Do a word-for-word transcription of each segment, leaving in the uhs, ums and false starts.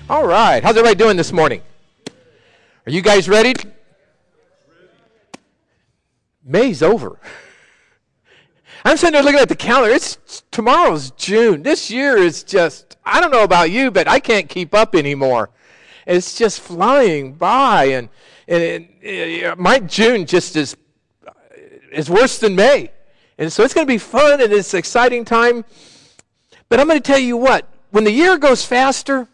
All right. How's everybody doing this morning? Are you guys ready? May's over. I'm sitting there looking at the calendar. It's tomorrow's June. This year is just, I don't know about you, but I can't keep up anymore. It's just flying by, and, and, and, and my June just is is worse than May. And so it's going to be fun, and it's an exciting time. But I'm going to tell you what, when the year goes faster,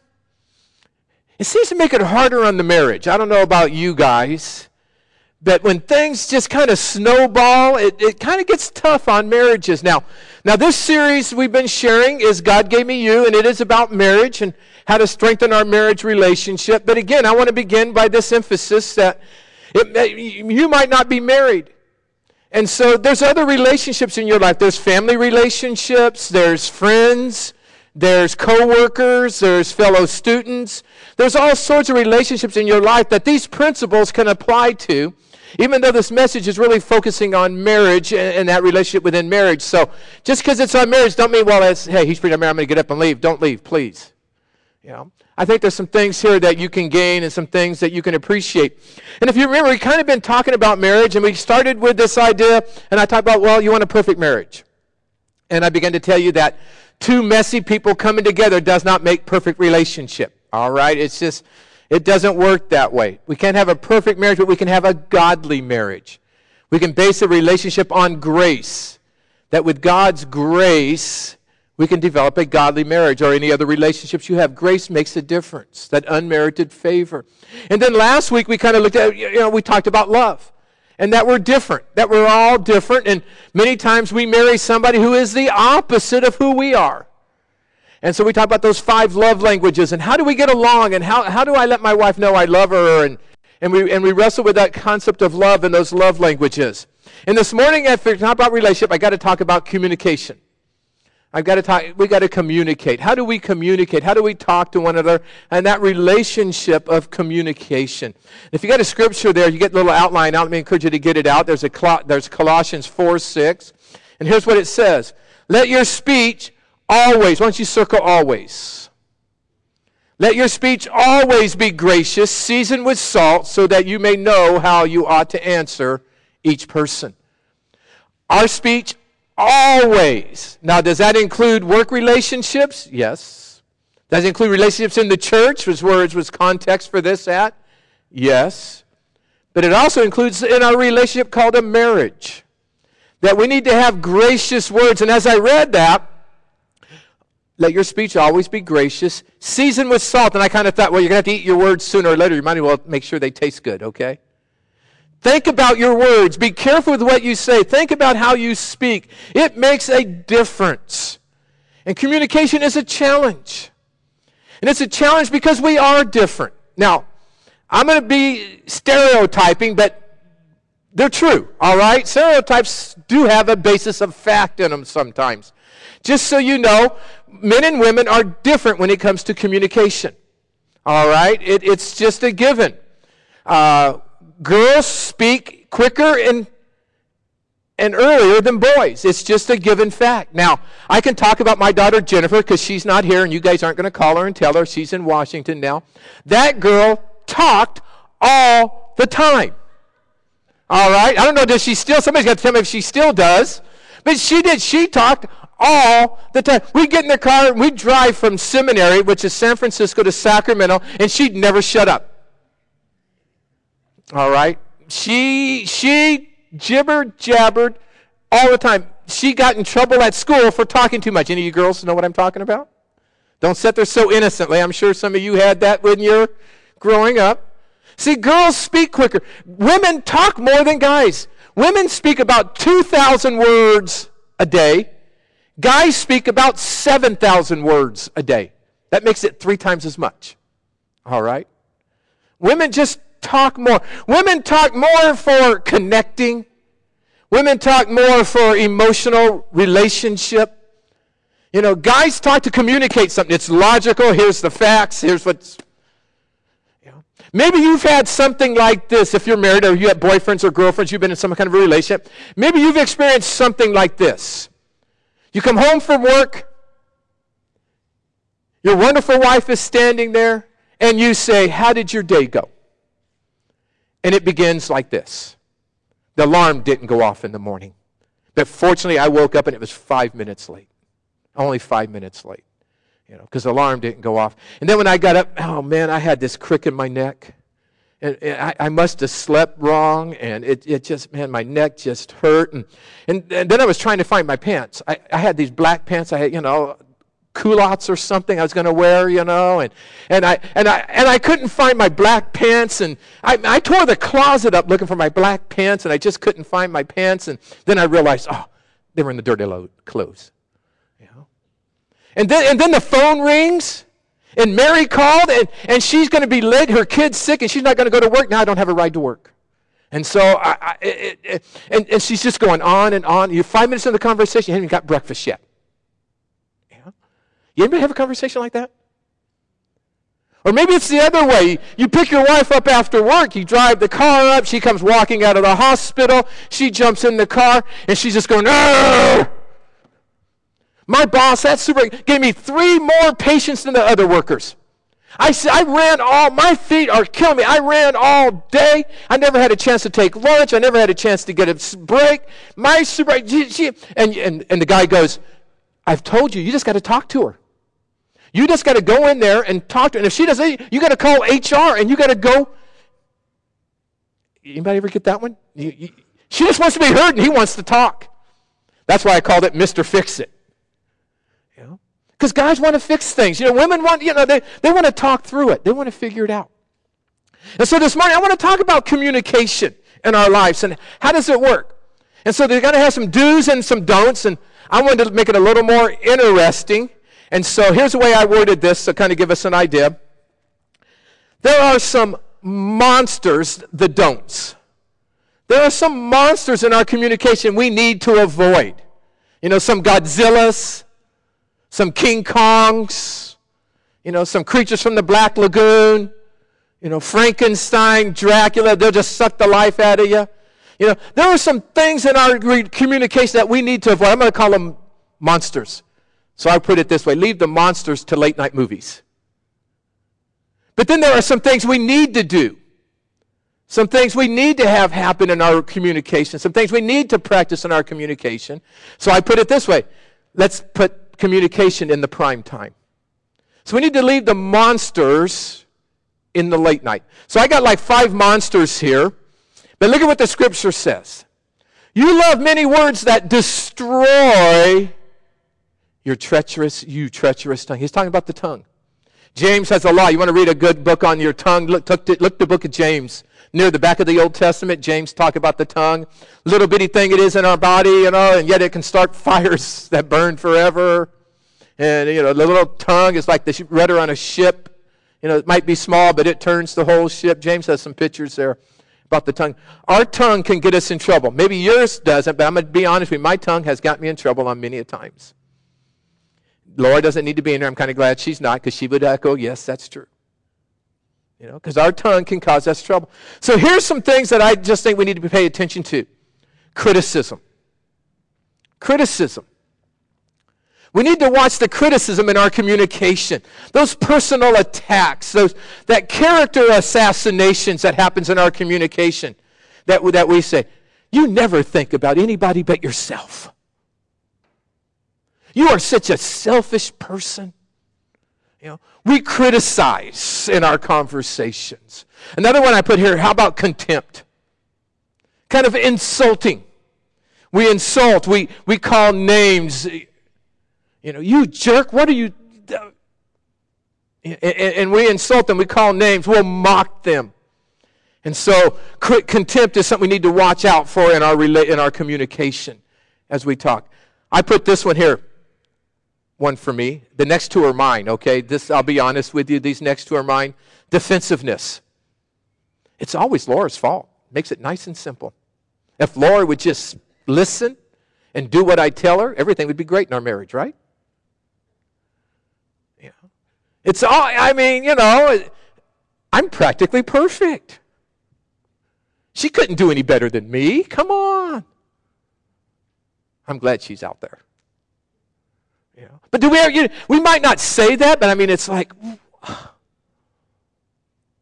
it seems to make it harder on the marriage. I don't know about you guys, but when things just kind of snowball, it, it kind of gets tough on marriages. Now, now, this series we've been sharing is God Gave Me You, and it is about marriage and how to strengthen our marriage relationship. But again, I want to begin by this emphasis that it, you might not be married. And so there's other relationships in your life. There's family relationships, there's friends, there's co-workers, there's fellow students. There's all sorts of relationships in your life that these principles can apply to, even though this message is really focusing on marriage and, and that relationship within marriage. So just because it's on marriage, don't mean, well, it's, hey, he's free to marry, I'm going to get up and leave. Don't leave, please. You know, I think there's some things here that you can gain and some things that you can appreciate. And if you remember, we've kind of been talking about marriage, and we started with this idea, and I talked about, well, you want a perfect marriage. And I began to tell you that two messy people coming together does not make perfect relationship. All right? It's just, it doesn't work that way. We can't have a perfect marriage, but we can have a godly marriage. We can base a relationship on grace. That with God's grace, we can develop a godly marriage, or any other relationships you have. Grace makes a difference, that unmerited favor. And then last week we kind of looked at, you know, we talked about love. And that we're different, that we're all different. And many times we marry somebody who is the opposite of who we are. And so we talk about those five love languages, and how do we get along, and how, how do I let my wife know I love her, and, and, we, and we wrestle with that concept of love and those love languages. And this morning, after we talk about relationship, I got to talk about communication. I've got to talk, we got to communicate. How do we communicate? How do we talk to one another? And that relationship of communication. If you got a scripture there, you get a little outline out. Let me encourage you to get it out. There's a there's Colossians four six. And here's what it says. Let your speech always, why don't you circle always? Let your speech always be gracious, seasoned with salt, so that you may know how you ought to answer each person. Our speech always. Now, does that include work relationships? Yes. Does it include relationships in the church, was where it was context for this at? Yes. But it also includes in our relationship called a marriage. That we need to have gracious words. And as I read that, let your speech always be gracious, seasoned with salt. And I kind of thought, well, you're going to have to eat your words sooner or later. You might as well make sure they taste good, okay? Think about your words. Be careful with what you say. Think about how you speak. It makes a difference. And communication is a challenge. And it's a challenge because we are different. Now, I'm going to be stereotyping, but they're true, all right? Stereotypes do have a basis of fact in them sometimes. Just so you know, men and women are different when it comes to communication, all right? It, it's just a given. Uh... Girls speak quicker and, and earlier than boys. It's just a given fact. Now, I can talk about my daughter Jennifer because she's not here, and you guys aren't going to call her and tell her. She's in Washington now. That girl talked all the time. All right? I don't know, does she still? Somebody's got to tell me if she still does. But she did. She talked all the time. We'd get in the car, and we'd drive from Seminary, which is San Francisco, to Sacramento, and she'd never shut up. All right? She she gibbered, jabbered all the time. She got in trouble at school for talking too much. Any of you girls know what I'm talking about? Don't sit there so innocently. I'm sure some of you had that when you're growing up. See, girls speak quicker. Women talk more than guys. Women speak about two thousand words a day. Guys speak about seven thousand words a day. That makes it three times as much. All right? Women just talk more. Women talk more for connecting. Women talk more for emotional relationship. You know, guys talk to communicate something. It's logical. Here's the facts. Here's what's, you know. Maybe you've had something like this. If you're married or you have boyfriends or girlfriends, you've been in some kind of a relationship. Maybe you've experienced something like this. You come home from work. Your wonderful wife is standing there. and you say, how did your day go? And it begins like this. The alarm didn't go off in the morning. But fortunately, I woke up and it was five minutes late. Only five minutes late. You know, because the alarm didn't go off. And then when I got up, oh man, I had this crick in my neck. And, and I, I must have slept wrong, and it, it just, man, my neck just hurt. And, and, and then I was trying to find my pants. I, I had these black pants. I had, you know, culottes or something I was going to wear, you know, and, and I and I and I couldn't find my black pants, and I, I tore the closet up looking for my black pants, and I just couldn't find my pants. And then I realized, oh, they were in the dirty load clothes, you know. And then and then the phone rings. And Mary called, and, and she's going to be late. Her kid's sick, and she's not going to go to work. Now I don't have a ride to work. And so, I, I, it, it, and, and she's just going on and on. You're five minutes into the conversation, you haven't even got breakfast yet. Yeah. You anybody have a conversation like that? Or maybe it's the other way. You pick your wife up after work. You drive the car up. She comes walking out of the hospital. She jumps in the car, and she's just going, "Arr!" My boss, that super, gave me three more patients than the other workers. I, I ran all, my feet are killing me. I ran all day. I never had a chance to take lunch. I never had a chance to get a break. My super, she, she, and, and, and the guy goes, I've told you, you just got to talk to her. You just got to go in there and talk to her. And if she doesn't, you got to call H R and you got to go. Anybody ever get that one? You, you, she just wants to be heard and he wants to talk. That's why I called it Mister Fix-It. Because guys want to fix things. You know, women want, you know, they, they want to talk through it. They want to figure it out. And so this morning, I want to talk about communication in our lives and how does it work. And so they're going to have some do's and some don'ts, and I wanted to make it a little more interesting. And so here's the way I worded this to kind of give us an idea. There are some monsters, the don'ts. There are some monsters in our communication we need to avoid. You know, some Godzillas, some King Kongs, you know, some creatures from the Black Lagoon, you know, Frankenstein, Dracula, they'll just suck the life out of you. You know, there are some things in our communication that we need to avoid. I'm going to call them monsters. So I put it this way, leave the monsters to late night movies. But then there are some things we need to do. Some things we need to have happen in our communication. Some things we need to practice in our communication. So I put it this way, let's put communication in the prime time. So we need to leave the monsters in the late night. So I got like five monsters here. But look at what the scripture says. You love many words that destroy your treacherous, you treacherous tongue. He's talking about the tongue. James has a law. You want to read a good book on your tongue? Look, look, look the book of James. Near the back of the Old Testament, James talk about the tongue. Little bitty thing it is in our body, you know, and yet it can start fires that burn forever. And, you know, the little tongue is like the rudder on a ship. You know, it might be small, but it turns the whole ship. James has some pictures there about the tongue. Our tongue can get us in trouble. Maybe yours doesn't, but I'm going to be honest with you. My tongue has got me in trouble on many a times. Laura doesn't need to be in there. I'm kind of glad she's not, because she would echo, yes, that's true. You know, because our tongue can cause us trouble. So here's some things that I just think we need to pay attention to. Criticism. Criticism. We need to watch the criticism in our communication. Those personal attacks, those that character assassinations that happens in our communication. That, that we say, you never think about anybody but yourself. You are such a selfish person. You know, we criticize in our conversations. Another one I put here, how about contempt? Kind of insulting. We insult, we, we call names. You know, you jerk, what are you... And, and we insult them, we call names, we'll mock them. And so contempt is something we need to watch out for in our, in our communication as we talk. I put this one here. One for me. The next two are mine, okay? This, I'll be honest with you, these next two are mine. Defensiveness. It's always Laura's fault. Makes it nice and simple. If Laura would just listen and do what I tell her, everything would be great in our marriage, right? Yeah. It's all, I mean, you know, I'm practically perfect. She couldn't do any better than me. Come on. I'm glad she's out there. You know? But do we, you know, we might not say that, but I mean, it's like,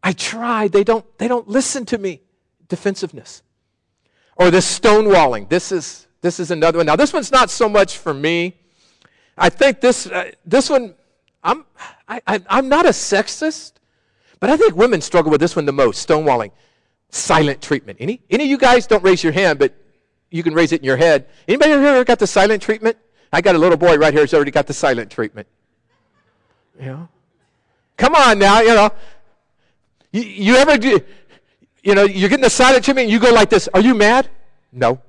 I tried. They don't, they don't listen to me. Defensiveness. Or this stonewalling. This is, this is another one. Now, this one's not so much for me. I think this, uh, this one, I'm, I, I, I'm not a sexist, but I think women struggle with this one the most, stonewalling. Silent treatment. Any, any of you guys, don't raise your hand, but you can raise it in your head. Anybody here got the silent treatment? I got a little boy right here who's already got the silent treatment. You know? Come on now, you know. You, you ever do, you know, you're getting the silent treatment and you go like this, are you mad? No.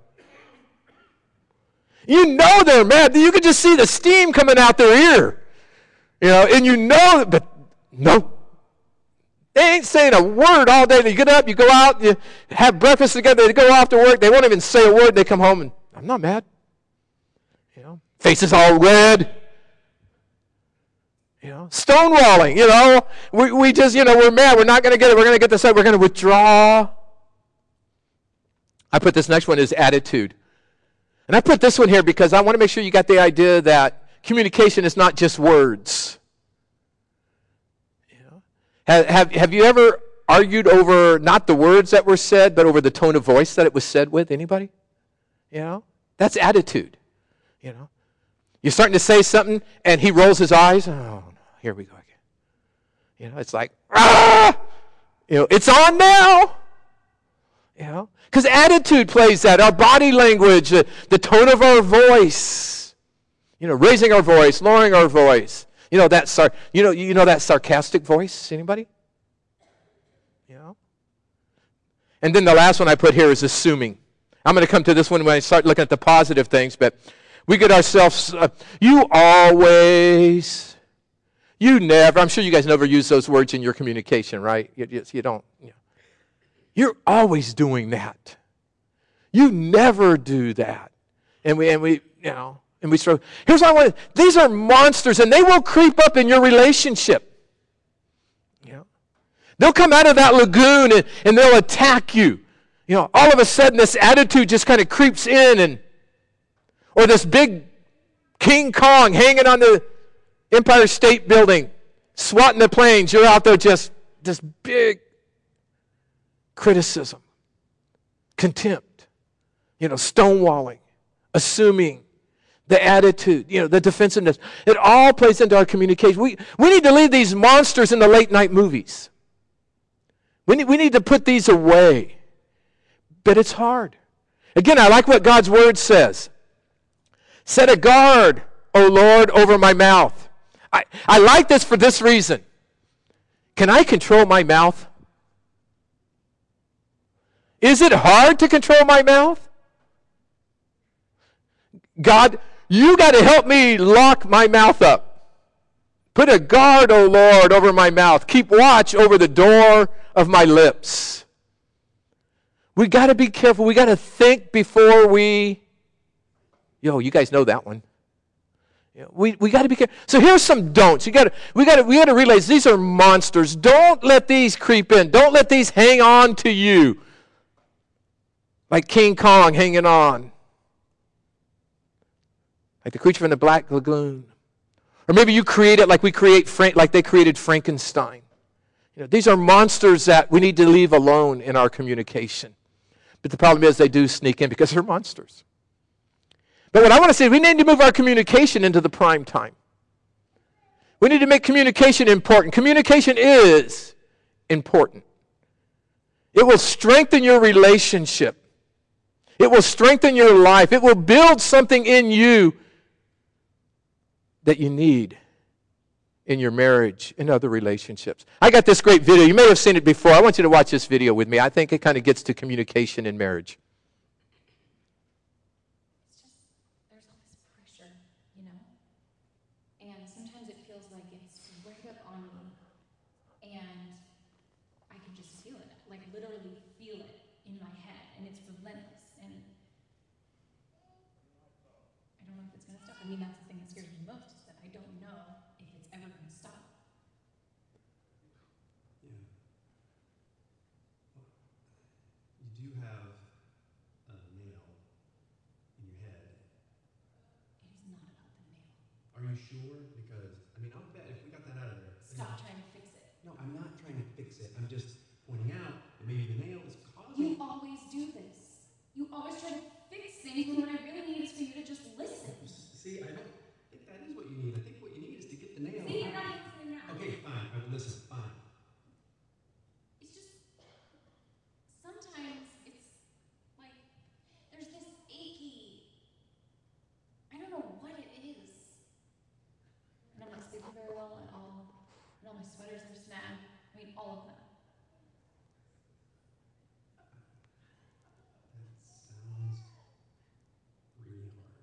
You know they're mad. You can just see the steam coming out their ear. You know, and you know, but no. They ain't saying a word all day. You get up, you go out, you have breakfast together, they go off to work, they won't even say a word. They come home and, I'm not mad. You know, faces all red. You know, stonewalling, you know. We, we just, you know, we're mad. We're not going to get it. We're going to get this up. We're going to withdraw. I put this next one as attitude. And I put this one here because I want to make sure you got the idea that communication is not just words. You know? Have, have, have you ever argued over not the words that were said, but over the tone of voice that it was said with? Anybody? You know? That's attitude. You know? You're starting to say something, and he rolls his eyes. Oh, no, here we go again. You know, it's like, ah! You know, it's on now. You know? Because attitude plays that, our body language, uh, the tone of our voice, you know, raising our voice, lowering our voice. You know that sar- you know you know that sarcastic voice. Anybody? You know. And then the last one I put here is assuming. I'm going to come to this one when I start looking at the positive things, but we get ourselves. Uh, you always, you never. I'm sure you guys never use those words in your communication, right? You, you, you don't. You know. You're always doing that. You never do that. And we, and we, you know, and we struggle. Here's what I want. These are monsters, and they will creep up in your relationship. You know, they'll come out of that lagoon and, and they'll attack you. You know, all of a sudden this attitude just kind of creeps in, and or this big King Kong hanging on the Empire State Building, swatting the planes. You're out there just this big criticism, contempt, you know, stonewalling, assuming, the attitude, you know, the defensiveness. It all plays into our communication. We, we need to leave these monsters in the late night movies. We need, we need to put these away. But it's hard. Again, I like what God's word says. Set a guard, O Lord, over my mouth. I, I like this for this reason. Can I control my mouth? Is it hard to control my mouth? God, you got to help me lock my mouth up. Put a guard, O Lord, over my mouth. Keep watch over the door of my lips. We got to be careful. We got to think before we, yo, you guys know that one. You know, we we got to be careful. So here's some don'ts. You got to we got to we got to realize these are monsters. Don't let these creep in. Don't let these hang on to you. Like King Kong hanging on. Like the creature from the Black Lagoon. Or maybe you create it like we create, Frank, like they created Frankenstein. You know, these are monsters that we need to leave alone in our communication. But the problem is they do sneak in because they're monsters. But what I want to say, we need to move our communication into the prime time. We need to make communication important. Communication is important. It will strengthen your relationship. It will strengthen your life. It will build something in you that you need in your marriage, in other relationships. I got this great video. You may have seen it before. I want you to watch this video with me. I think it kind of gets to communication in marriage. It's just, there's all this pressure, you know? And sometimes it feels like it's right up on me. And I can just feel it, like literally feel it in my head. And it's relentless. And I don't know if it's going to stop. I mean, that's the thing that scares me most, is that I don't know if it's ever going to stop. Yeah. You do have a nail in your head. It is not about the nail. Are you sure? Because, I mean, I'll bet if we got that out of there. Stop trying to fix it. No, I'm not trying to fix it. I'm just just mad. I mean, all of them. That sounds really hard.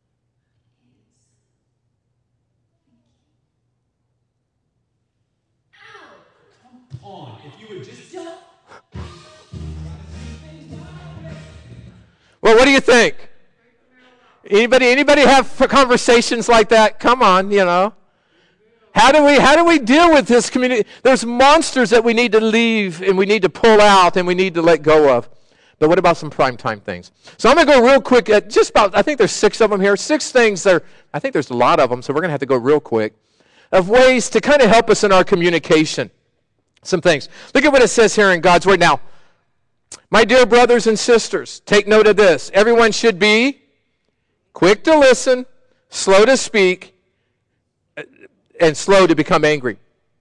It is. Thank you. Ow! Come on, if you would just Don't. Well, what do you think? Anybody anybody have conversations like that? Come on, you know. How do we how do we deal with this community? There's monsters that we need to leave and we need to pull out and we need to let go of. But what about some prime time things? So I'm going to go real quick at just about, I think there's six of them here. Six things there. I think there's a lot of them, so we're going to have to go real quick, of ways to kind of help us in our communication. Some things. Look at what it says here in God's Word. Now, my dear brothers and sisters, take note of this. Everyone should be quick to listen, slow to speak, and slow to become angry.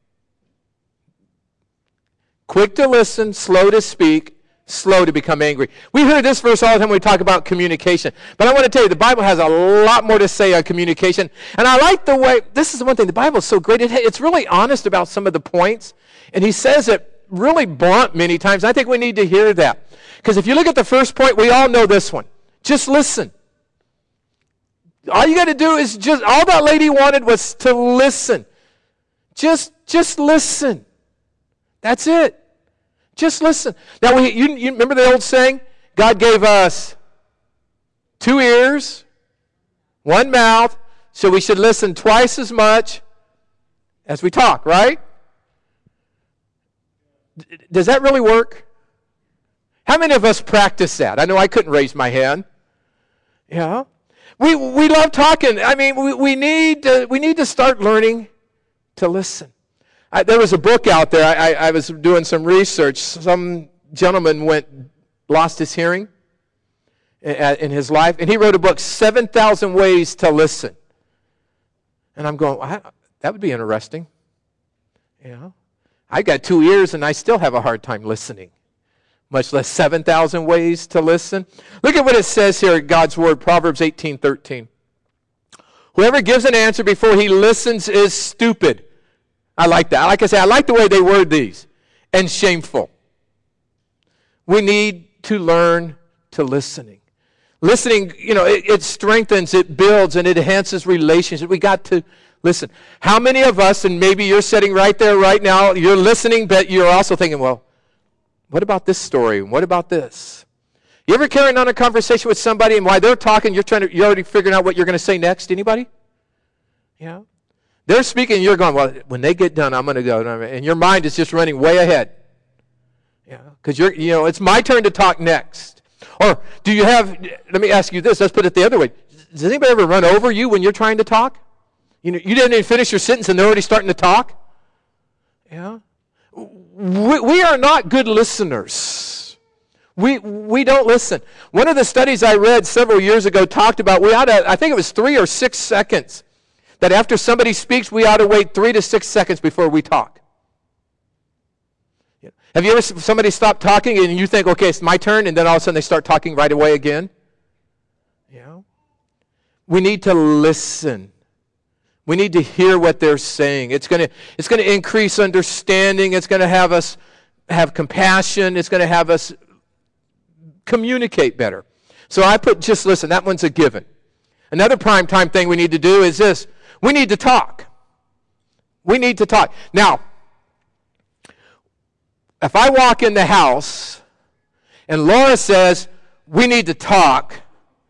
Quick to listen, slow to speak, slow to become angry. We hear this verse all the time when we talk about communication. But I want to tell you, the Bible has a lot more to say on communication. And I like the way, this is the one thing, the Bible is so great. It, it's really honest about some of the points. And he says it really blunt many times. I think we need to hear that. Because if you look at the first point, we all know this one. Just listen. All you got to do is just, all that lady wanted was to listen. Just, just listen. That's it. Just listen. Now, we, you, you remember the old saying? God gave us two ears, one mouth, so we should listen twice as much as we talk, right? D- does that really work? How many of us practice that? I know I couldn't raise my hand. Yeah. We we love talking. I mean, we, we need to, we need to start learning to listen. I, there was a book out there. I, I, I was doing some research. Some gentleman went lost his hearing in, in his life, and he wrote a book, seven thousand Ways to Listen. And I'm going, I, that would be interesting. You know, I got two ears, and I still have a hard time listening, much less seven thousand ways to listen. Look at what it says here in God's Word, Proverbs eighteen thirteen. Whoever gives an answer before he listens is stupid. I like that. Like I say, I like the way they word these. And shameful. We need to learn to listening. Listening, you know, it, it strengthens, it builds, and it enhances relationships. We got to listen. How many of us, and maybe you're sitting right there right now, you're listening, but you're also thinking, well, what about this story? What about this? You ever carrying on a conversation with somebody, and while they're talking, you're trying to, you're already figuring out what you're going to say next? Anybody? Yeah. They're speaking, you're going, well, when they get done, I'm going to go. And your mind is just running way ahead. Yeah. Because you're, you know, it's my turn to talk next. Or do you have, let me ask you this, let's put it the other way. Does anybody ever run over you when you're trying to talk? You know, you didn't even finish your sentence and they're already starting to talk? Yeah. We, we are not good listeners. We we don't listen. One of the studies I read several years ago talked about we ought to, I think it was three or six seconds, that after somebody speaks, we ought to wait three to six seconds before we talk. Yeah. Have you ever somebody stop talking and you think, okay, it's my turn, and then all of a sudden they start talking right away again? Yeah. We need to listen. We need to hear what they're saying. It's going to it's going to increase understanding. It's going to have us have compassion. It's going to have us communicate better. So I put just listen. That one's a given. Another prime time thing we need to do is this. We need to talk. We need to talk. Now, if I walk in the house and Laura says, we need to talk,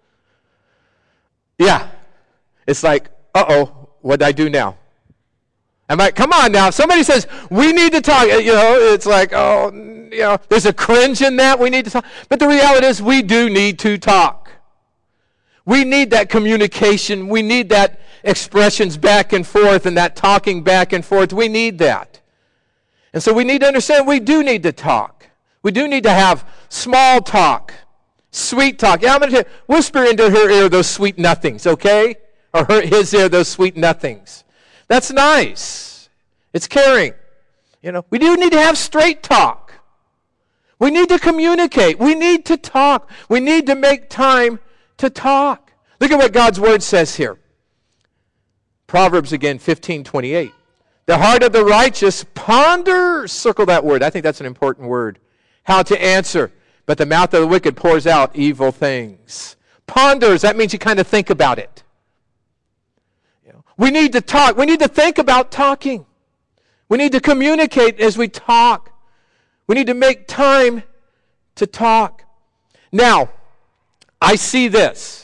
yeah, it's like, uh-oh, what did I do now? I'm like, come on now. If somebody says, we need to talk, you know, it's like, oh, you know, there's a cringe in that. We need to talk. But the reality is we do need to talk. We need that communication. We need that expressions back and forth and that talking back and forth. We need that. And so we need to understand we do need to talk. We do need to have small talk, sweet talk. Yeah, I'm going to whisper into her ear those sweet nothings, okay? Or her, his ear those sweet nothings. That's nice. It's caring. You know, we do need to have straight talk. We need to communicate. We need to talk. We need to make time to talk. Look at what God's Word says here. Proverbs again, fifteen twenty-eight. The heart of the righteous ponders, circle that word. I think that's an important word. How to answer. But the mouth of the wicked pours out evil things. Ponders, that means you kind of think about it. You know, we need to talk. We need to think about talking. We need to communicate as we talk. We need to make time to talk. Now, I see this.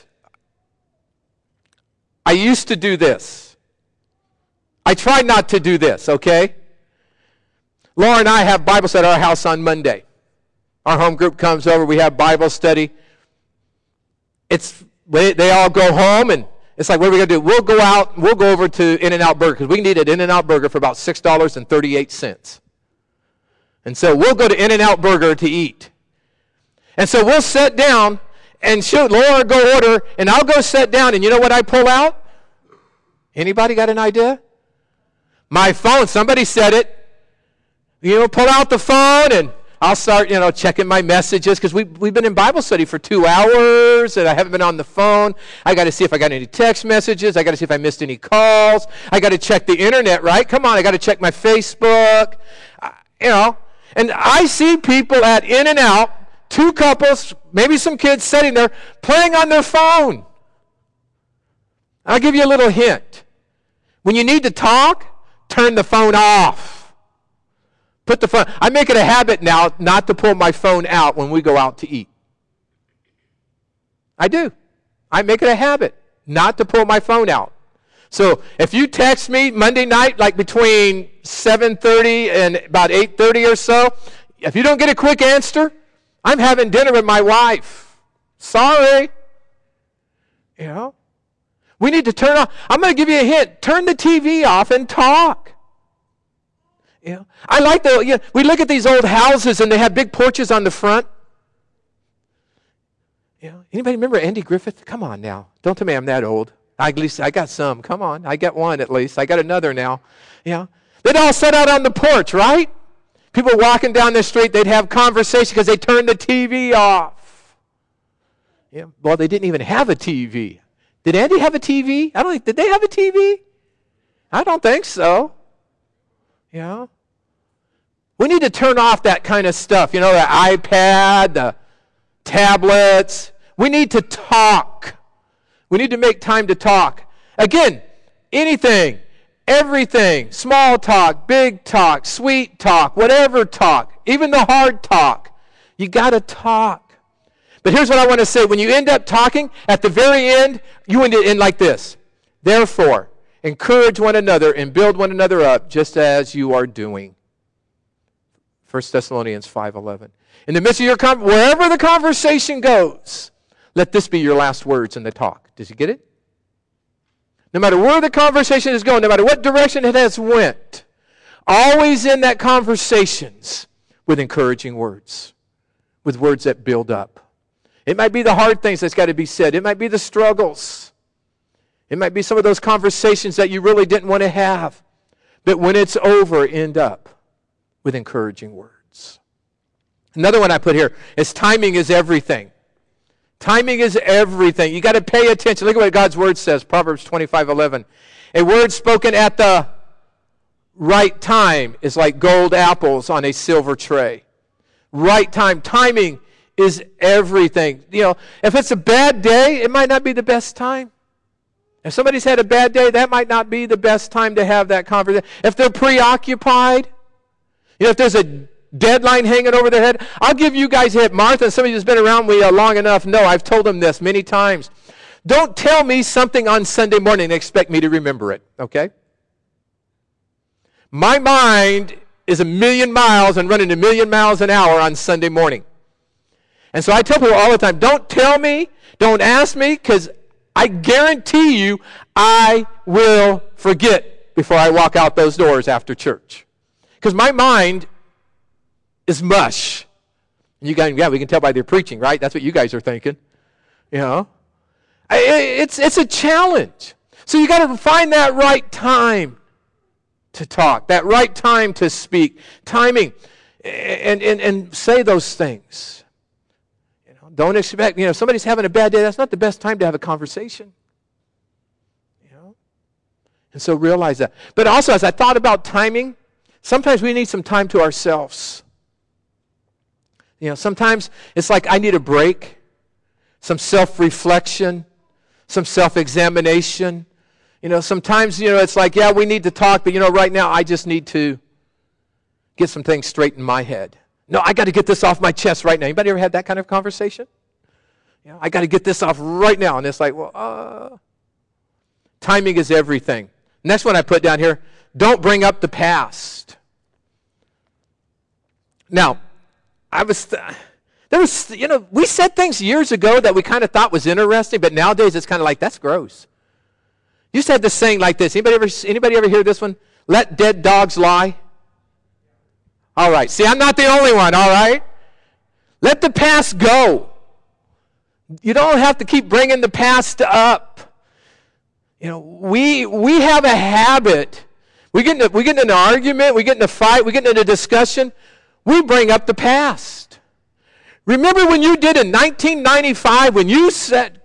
I used to do this. I try not to do this, okay? Laura and I have Bible study at our house on Monday. Our home group comes over. We have Bible study. It's they, they all go home, and it's like, what are we going to do? We'll go out. We'll go over to In-N-Out Burger because we can eat at In-N-Out Burger for about six dollars and thirty-eight cents. And so we'll go to In-N-Out Burger to eat. And so we'll sit down, and shoot, Laura will go order, and I'll go sit down, and you know what I pull out? Anybody got an idea? My phone. Somebody said it. You know, pull out the phone, and I'll start, you know, checking my messages because we, we've been in Bible study for two hours and I haven't been on the phone. I got to see if I got any text messages. I got to see if I missed any calls. I got to check the internet, right? Come on, I got to check my Facebook, uh, you know. And I see people at In-N-Out, two couples, maybe some kids sitting there playing on their phone. I'll give you a little hint. When you need to talk, turn the phone off. Put the phone. I make it a habit now not to pull my phone out when we go out to eat. I do. I make it a habit not to pull my phone out. So if you text me Monday night, like between seven thirty and about eight thirty or so, if you don't get a quick answer, I'm having dinner with my wife. Sorry. You know? We need to turn off. I'm going to give you a hint. Turn the T V off and talk. You know, I like the, you know, we look at these old houses and they have big porches on the front. You know, anybody remember Andy Griffith? Come on now. Don't tell me I'm that old. I, at least I got some. Come on. I got one at least. I got another now. You know, they'd all sit out on the porch, right? People walking down the street, they'd have conversation because they turned the T V off. Yeah. Well, they didn't even have a T V. Did Andy have a T V? I don't think, did they have a T V? I don't think so. You know? We need to turn off that kind of stuff. You know, the iPad, the tablets. We need to talk. We need to make time to talk. Again, anything, everything, small talk, big talk, sweet talk, whatever talk, even the hard talk. You got to talk. But here's what I want to say. When you end up talking, at the very end, you end it in like this. Therefore, encourage one another and build one another up just as you are doing. First Thessalonians five eleven. In the midst of your con- wherever the conversation goes, let this be your last words in the talk. Does you get it? No matter where the conversation is going, no matter what direction it has went, always in that conversations with encouraging words, with words that build up. It might be the hard things that's got to be said. It might be the struggles. It might be some of those conversations that you really didn't want to have. But when it's over, end up with encouraging words. Another one I put here is timing is everything. Timing is everything. You got to pay attention. Look at what God's word says, Proverbs twenty-five eleven. A word spoken at the right time is like gold apples on a silver tray. Right time. Timing is everything. You know, if it's a bad day, it might not be the best time. If somebody's had a bad day, that might not be the best time to have that conversation. If they're preoccupied, you know, if there's a deadline hanging over their head, I'll give you guys a hit. Martha, and somebody who's been around me uh, long enough, know I've told them this many times. Don't tell me something on Sunday morning and expect me to remember it, okay? My mind is a million miles and running a million miles an hour on Sunday morning. And so I tell people all the time, don't tell me, don't ask me, because I guarantee you I will forget before I walk out those doors after church. Because my mind is mush. You guys, yeah, we can tell by their preaching, right? That's what you guys are thinking. You know? It's, it's a challenge. So you got to find that right time to talk, that right time to speak, timing, and, and, and say those things. You know, don't expect, you know, if somebody's having a bad day, that's not the best time to have a conversation. You know? And so realize that. But also, as I thought about timing, sometimes we need some time to ourselves. You know, sometimes it's like I need a break, some self-reflection, some self-examination. You know, sometimes, you know, it's like, yeah, we need to talk, but, you know, right now I just need to get some things straight in my head. No, I got to get this off my chest right now. Anybody ever had that kind of conversation? You know, I got to get this off right now. And it's like, well, uh, timing is everything. Next one I put down here, don't bring up the past. Now, I was, th- there was, you know, we said things years ago that we kind of thought was interesting, but nowadays it's kind of like, that's gross. You said this saying like this. Anybody ever, anybody ever hear this one? Let dead dogs lie. All right. See, I'm not the only one, all right? Let the past go. You don't have to keep bringing the past up. You know, we we have a habit. We get in a, we get in an argument, we get in a fight, we get in a discussion. We bring up the past. Remember when you did in nineteen ninety-five when you said,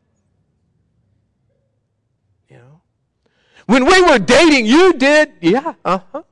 you know, when we were dating, you did, yeah, uh-huh.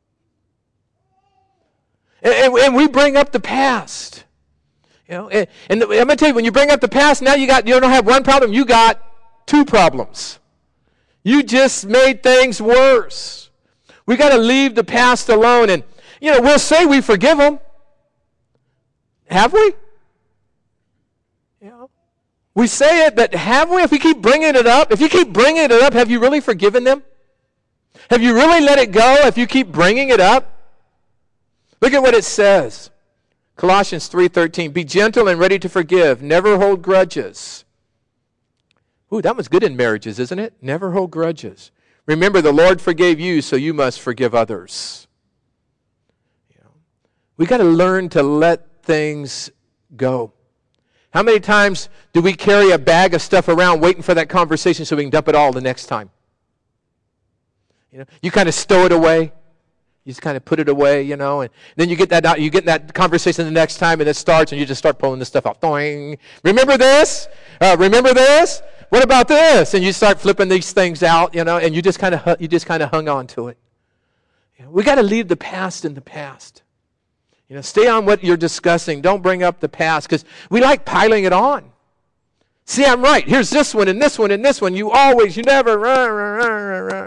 And, and we bring up the past. You know, and, and I'm going to tell you, when you bring up the past, now you got you don't have one problem, you got two problems. You just made things worse. We got to leave the past alone. And, you know, we'll say we forgive them. Have we? You know, we say it, but have we? If we keep bringing it up, if you keep bringing it up, have you really forgiven them? Have you really let it go if you keep bringing it up? Look at what it says. Colossians three thirteen, be gentle and ready to forgive. Never hold grudges. Ooh, that was good in marriages, isn't it? Never hold grudges. Remember, the Lord forgave you, so you must forgive others. You know, we got to learn to let things go. How many times do we carry a bag of stuff around waiting for that conversation so we can dump it all the next time? You know, you kind of stow it away. You just kind of put it away, you know, and then you get that out, you get that conversation the next time, and it starts, and you just start pulling this stuff off. Doing. Remember this? Uh, remember this? What about this? And you start flipping these things out, you know, and you just kind of you just kind of hung on to it. You know, we got to leave the past in the past. You know, stay on what you're discussing. Don't bring up the past because we like piling it on. See, I'm right. Here's this one and this one and this one. You always, you never. Rah, rah, rah, rah.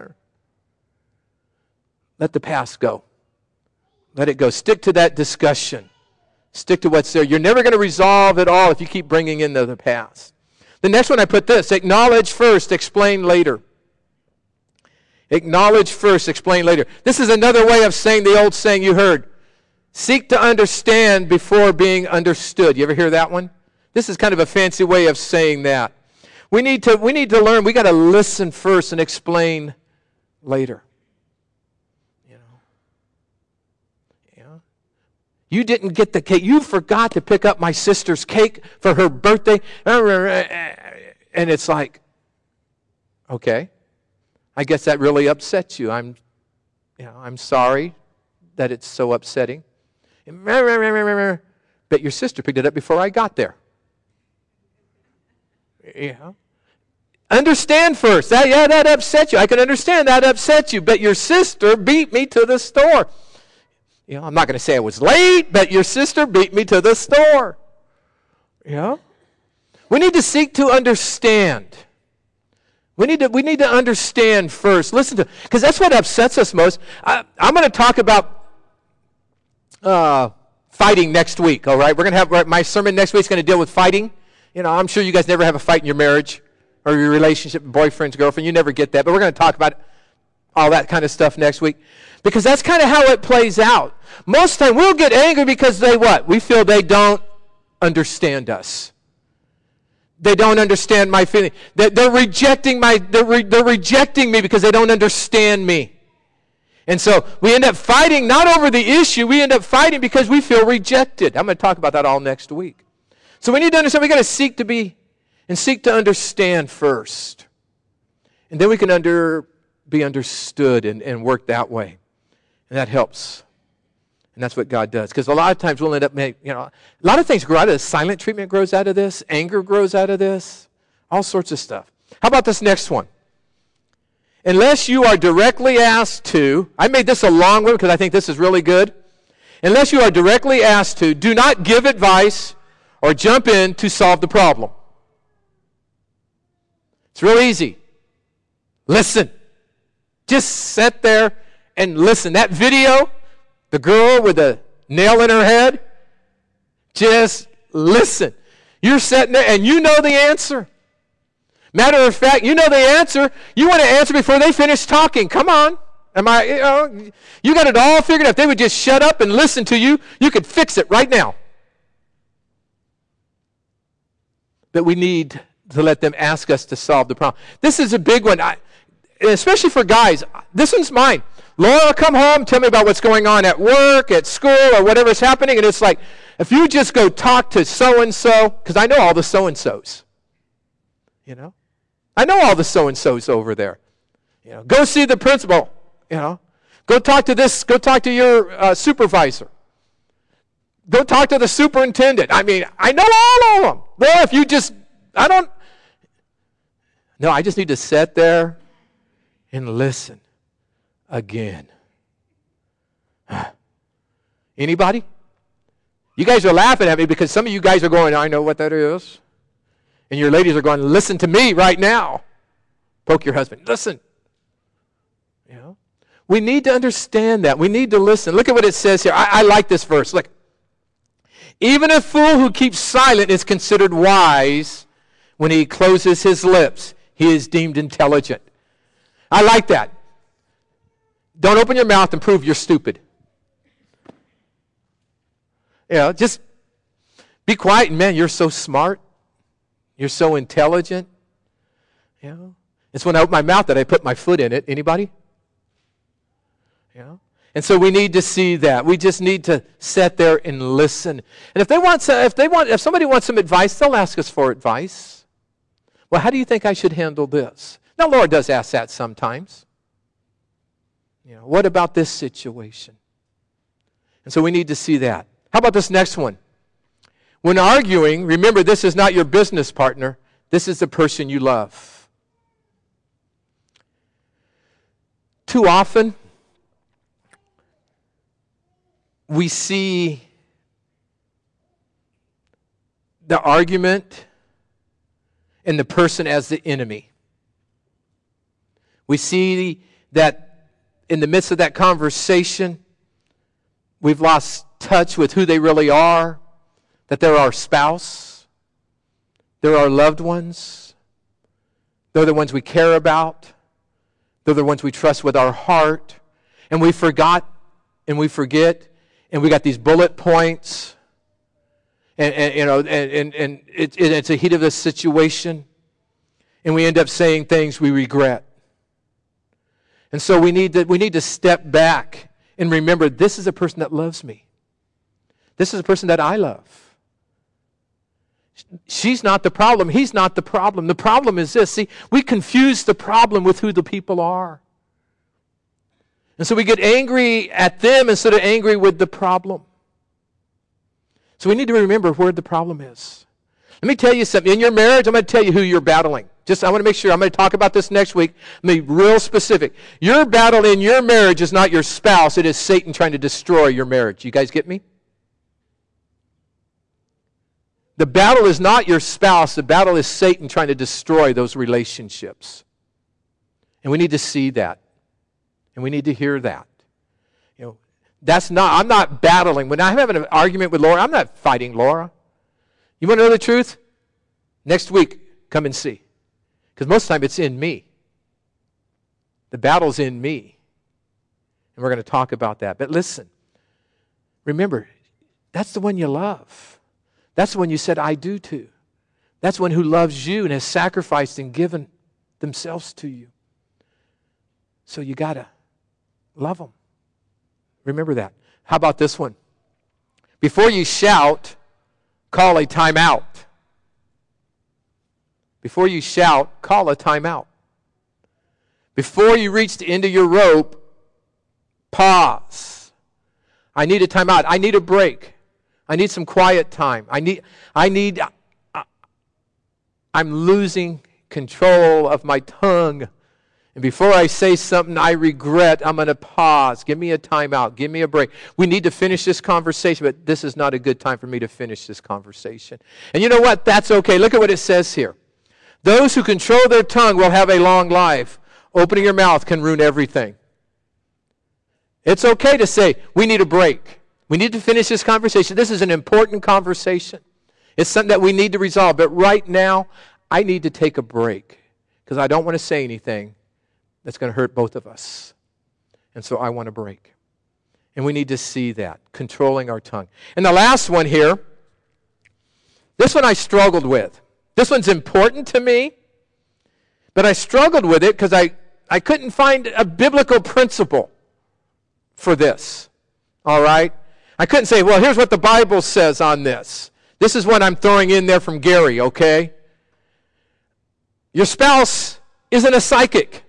Let the past go. Let it go. Stick to that discussion. Stick to what's there. You're never going to resolve it all if you keep bringing in the, the past. The next one I put this. Acknowledge first, explain later. Acknowledge first, explain later. This is another way of saying the old saying you heard. Seek to understand before being understood. You ever hear that one? This is kind of a fancy way of saying that. We need to, we need to learn. We got to listen first and explain later. You didn't get the cake. You forgot to pick up my sister's cake for her birthday. And it's like, okay, I guess that really upsets you. I'm, you know, I'm sorry that it's so upsetting. But your sister picked it up before I got there. You know? Understand first. That, yeah, that upset you. I can understand that upset you. But your sister beat me to the store. You know, I'm not going to say I was late, but your sister beat me to the store. You know? We need to seek to understand. We need to, we need to understand first. Listen to, because that's what upsets us most. I, I'm going to talk about uh, fighting next week, all right? We're going to have, my sermon next week is going to deal with fighting. You know, I'm sure you guys never have a fight in your marriage or your relationship, boyfriend, girlfriend. You never get that, but we're going to talk about all that kind of stuff next week. Because that's kind of how it plays out. Most of the time, we'll get angry because they what? We feel they don't understand us. They don't understand my feeling. They're, they're rejecting my. They're, re, they're rejecting me because they don't understand me. And so we end up fighting not over the issue. We end up fighting because we feel rejected. I'm going to talk about that all next week. So we need to understand. We got to seek to be and seek to understand first, and then we can under be understood and, and work that way. And that helps. And that's what God does. Because a lot of times we'll end up making, you know, a lot of things grow out of this. Silent treatment grows out of this. Anger grows out of this. All sorts of stuff. How about this next one? unless you are directly asked to, I made this a long one because I think this is really good. Unless you are directly asked to, do not give advice or jump in to solve the problem. It's real easy. Listen. Just sit there and listen. That video, the girl with the nail in her head, just listen. You're sitting there and you know the answer. Matter of fact, you know the answer. You want to answer before they finish talking. Come on. Am I, you know, you got it all figured out. If they would just shut up and listen to you, you could fix it right now. But we need to let them ask us to solve the problem. This is a big one, I, especially for guys. This one's mine. Laura, come home, tell me about what's going on at work, at school, or whatever's happening. And it's like, if you just go talk to so-and-so, because I know all the so-and-sos. You know? I know all the so-and-sos over there. You know, go see the principal. You know, go talk to this, go talk to your uh, supervisor. Go talk to the superintendent. I mean, I know all of them. Well, if you just, I don't, no, I just need to sit there and listen again. Anybody? You guys are laughing at me because some of you guys are going, I know what that is. And your ladies are going, listen to me right now. Poke your husband. Listen. You know? We need to understand that. We need to listen. Look at what it says here. I, I like this verse. Look. Even a fool who keeps silent is considered wise when he closes his lips. He is deemed intelligent. I like that. Don't open your mouth and prove you're stupid. You know, just be quiet and man, you're so smart. You're so intelligent. You know, it's when I open my mouth that I put my foot in it. Anybody? You know? And so we need to see that. We just need to sit there and listen. And if they want, if they want, if somebody wants some advice, they'll ask us for advice. Well, how do you think I should handle this? Now, Laura does ask that sometimes. You know, what about this situation? And so we need to see that. How about this next one? When arguing, remember this is not your business partner. This is the person you love. Too often, we see the argument and the person as the enemy. We see that in the midst of that conversation, we've lost touch with who they really are, that they're our spouse, they're our loved ones, they're the ones we care about, they're the ones we trust with our heart, and we forgot and we forget, and we got these bullet points, and, and you know, and, and, and it, it, it's a heat of the situation, and we end up saying things we regret. And so we need to we need to step back and remember this is a person that loves me. This is a person that I love. She's not the problem. He's not the problem. The problem is this. See, we confuse the problem with who the people are. And so we get angry at them instead of angry with the problem. So we need to remember where the problem is. Let me tell you something. In your marriage, I'm going to tell you who you're battling. Just, I want to make sure. I'm going to talk about this next week. I'm going to be real specific. Your battle in your marriage is not your spouse. It is Satan trying to destroy your marriage. You guys get me? The battle is not your spouse. The battle is Satan trying to destroy those relationships. And we need to see that. And we need to hear that. You know, that's not, I'm not battling. When I'm having an argument with Laura, I'm not fighting Laura. You want to know the truth? Next week, come and see. Because most of the time it's in me. The battle's in me. And we're going to talk about that. But listen, remember, that's the one you love. That's the one you said I do to. That's the one who loves you and has sacrificed and given themselves to you. So you got to love them. Remember that. How about this one? Before you shout, call a timeout. Before you shout, call a timeout. Before you reach the end of your rope, pause. I need a timeout. I need a break. I need some quiet time. I need, I need, uh, I'm losing control of my tongue And before I say something I regret, I'm going to pause. Give me a timeout. Give me a break. We need to finish this conversation, but this is not a good time for me to finish this conversation. And you know what? That's okay. Look at what it says here. Those who control their tongue will have a long life. Opening your mouth can ruin everything. It's okay to say, we need a break. We need to finish this conversation. This is an important conversation. It's something that we need to resolve. But right now, I need to take a break because I don't want to say anything that's going to hurt both of us. And so I want a break. And we need to see that, controlling our tongue. And the last one here, this one I struggled with. This one's important to me, but I struggled with it because I, I couldn't find a biblical principle for this. All right? I couldn't say, well, here's what the Bible says on this. This is what I'm throwing in there from Gary, okay? Your spouse isn't a psychic.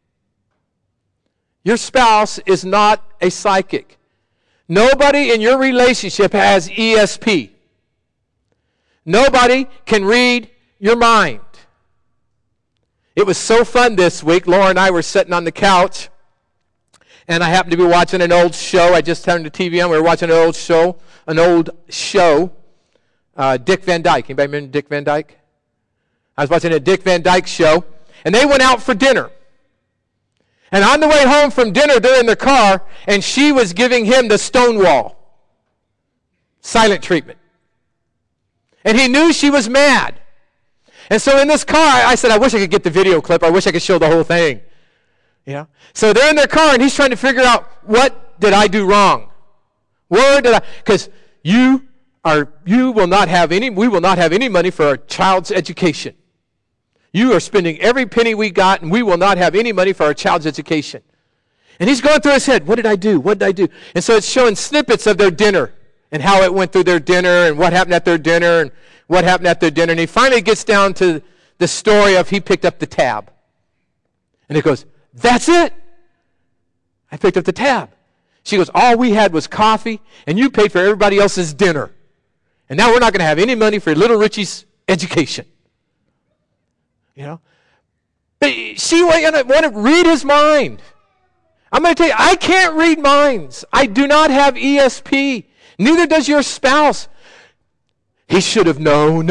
Your spouse is not a psychic. Nobody in your relationship has E S P. Nobody can read your mind. It was so fun this week. Laura and I were sitting on the couch, and I happened to be watching an old show. I just turned the T V on. We were watching an old show, an old show. Uh, Dick Van Dyke. Anybody remember Dick Van Dyke? I was watching a Dick Van Dyke show, and they went out for dinner. And on the way home from dinner, they're in their car, and she was giving him the Stonewall silent treatment. And he knew she was mad. And so in this car, I said, I wish I could get the video clip. I wish I could show the whole thing. You know? So they're in their car, and he's trying to figure out, what did I do wrong? Where did I? Because you are, you will not have any, we will not have any money for our child's education. You are spending every penny we got, and we will not have any money for our child's education. And he's going through his head, what did I do? What did I do? And so it's showing snippets of their dinner and how it went through their dinner and what happened at their dinner and what happened at their dinner. And he finally gets down to the story of he picked up the tab. And he goes, that's it. I picked up the tab. She goes, all we had was coffee, and you paid for everybody else's dinner. And now we're not going to have any money for little Richie's education. You know, but she wanted to read his mind. I'm going to tell you, I can't read minds. I do not have E S P. Neither does your spouse. He should have known.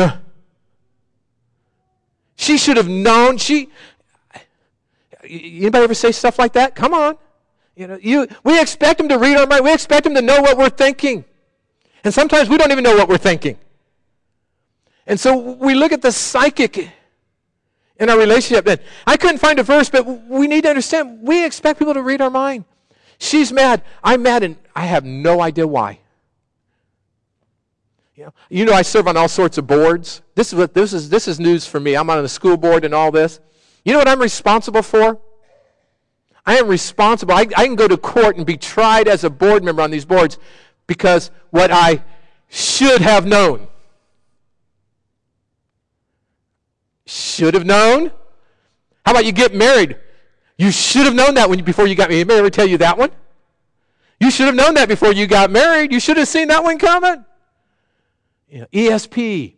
She should have known. She. Anybody ever say stuff like that? Come on. You know, you. We expect him to read our mind. We expect him to know what we're thinking, and sometimes we don't even know what we're thinking. And so we look at the psychic in our relationship. And I couldn't find a verse, but we need to understand, we expect people to read our mind. She's mad. I'm mad, and I have no idea why. You know, you know I serve on all sorts of boards. This is what this is this is news for me. I'm on the school board and all this. You know what I'm responsible for? I am responsible. I, I can go to court and be tried as a board member on these boards because what I should have known. Should have known? How about you get married? You should have known that when you, before you got married. Anybody ever tell you that one? You should have known that before you got married. You should have seen that one coming. You know, E S P.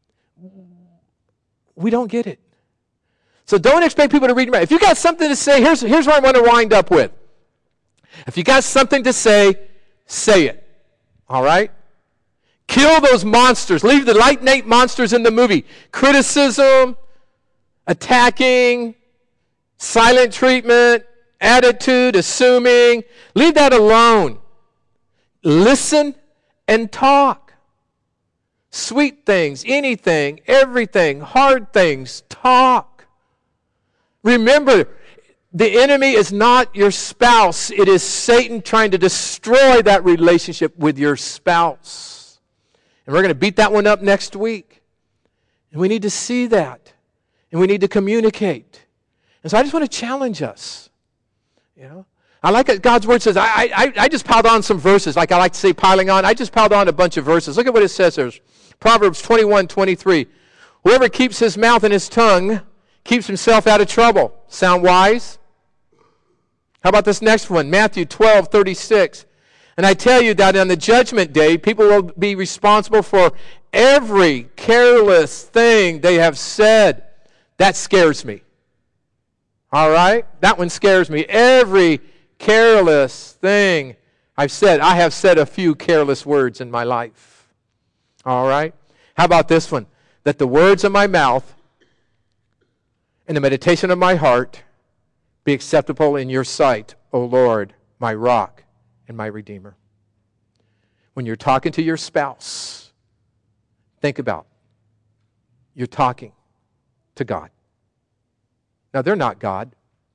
We don't get it. So don't expect people to read your mind. If you got something to say, here's, here's what I want to wind up with. If you got something to say, say it. All right? Kill those monsters. Leave the light Nate monsters in the movie. Criticism, attacking, silent treatment, attitude, assuming. Leave that alone. Listen and talk. Sweet things, anything, everything, hard things, talk. Remember, the enemy is not your spouse. It is Satan trying to destroy that relationship with your spouse. And we're going to beat that one up next week. And we need to see that. And we need to communicate. And so I just want to challenge us. You know, I like it. God's Word says, I, I, I just piled on some verses. Like I like to say piling on. I just piled on a bunch of verses. Look at what it says there. Proverbs twenty-one twenty-three. Whoever keeps his mouth and his tongue keeps himself out of trouble. Sound wise? How about this next one? Matthew twelve thirty-six. And I tell you that on the judgment day, people will be responsible for every careless thing they have said. That scares me. All right? That one scares me. Every careless thing I've said. I have said a few careless words in my life. All right? How about this one? That the words of my mouth and the meditation of my heart be acceptable in your sight, O Lord, my rock and my redeemer. When you're talking to your spouse, think about you're talking to God. Now, they're not God,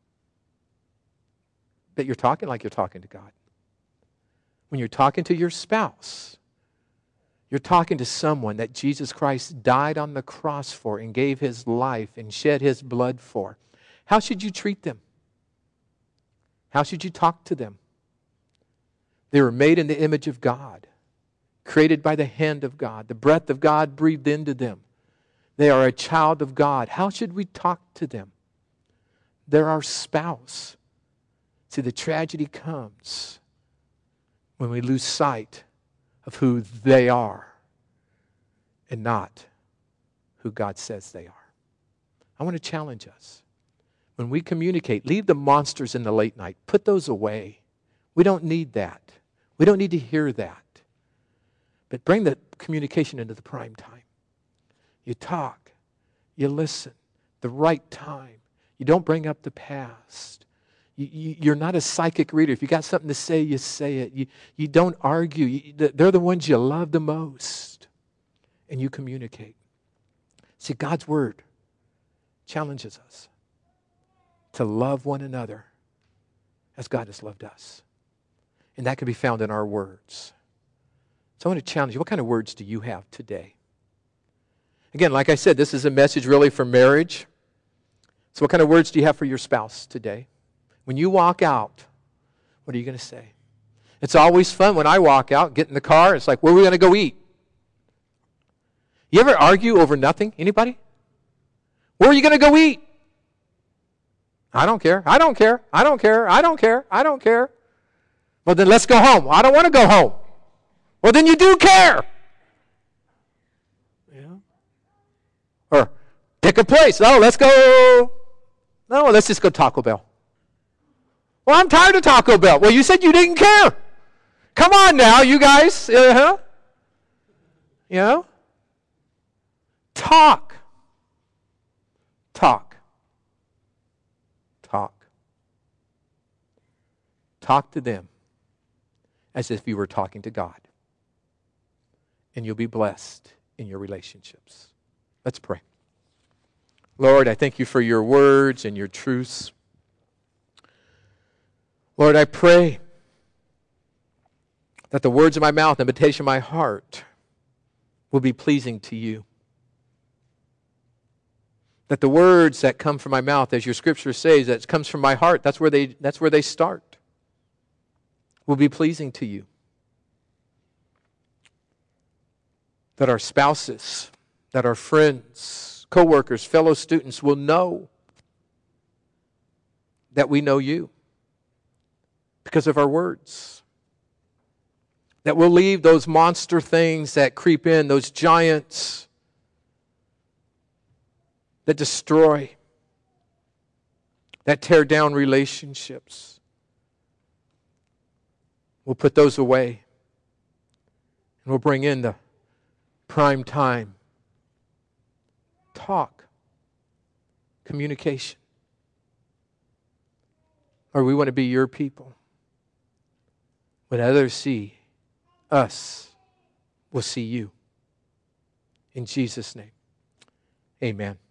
but you're talking like you're talking to God. When you're talking to your spouse, you're talking to someone that Jesus Christ died on the cross for and gave his life and shed his blood for. How should you treat them? How should you talk to them? They were made in the image of God, created by the hand of God. The breath of God breathed into them. They are a child of God. How should we talk to them? They're our spouse. See, the tragedy comes when we lose sight of who they are and not who God says they are. I want to challenge us. When we communicate, leave the monsters in the late night. Put those away. We don't need that. We don't need to hear that. But bring the communication into the prime time. You talk. You listen. The right time. You don't bring up the past. You, you, you're not a psychic reader. If you got something to say, you say it. You, you don't argue. You, they're the ones you love the most. And you communicate. See, God's Word challenges us to love one another as God has loved us. And that can be found in our words. So I want to challenge you. What kind of words do you have today? Again, like I said, this is a message really for marriage. So what kind of words do you have for your spouse today? When you walk out, what are you going to say? It's always fun when I walk out, get in the car, it's like, where are we going to go eat? You ever argue over nothing? Anybody? Where are you going to go eat? I don't care. I don't care. I don't care. I don't care. I don't care. Well, then let's go home. I don't want to go home. Well, then you do care. Yeah. Or pick a place. Oh, let's go. No, let's just go Taco Bell. Well, I'm tired of Taco Bell. Well, you said you didn't care. Come on now, you guys. Uh-huh. You know? Talk. Talk. Talk. Talk to them as if you were talking to God. And you'll be blessed in your relationships. Let's pray. Lord, I thank you for your words and your truths. Lord, I pray that the words of my mouth and the meditation of my heart will be pleasing to you. That the words that come from my mouth, as your scripture says, that comes from my heart, that's where they, that's where they start, will be pleasing to you. That our spouses, that our friends, co-workers, fellow students will know that we know you because of our words. That we'll leave those monster things that creep in, those giants that destroy, that tear down relationships. We'll put those away. And we'll bring in the prime time. Talk. Communication. Or we want to be your people. When others see us, will see you. In Jesus' name, amen.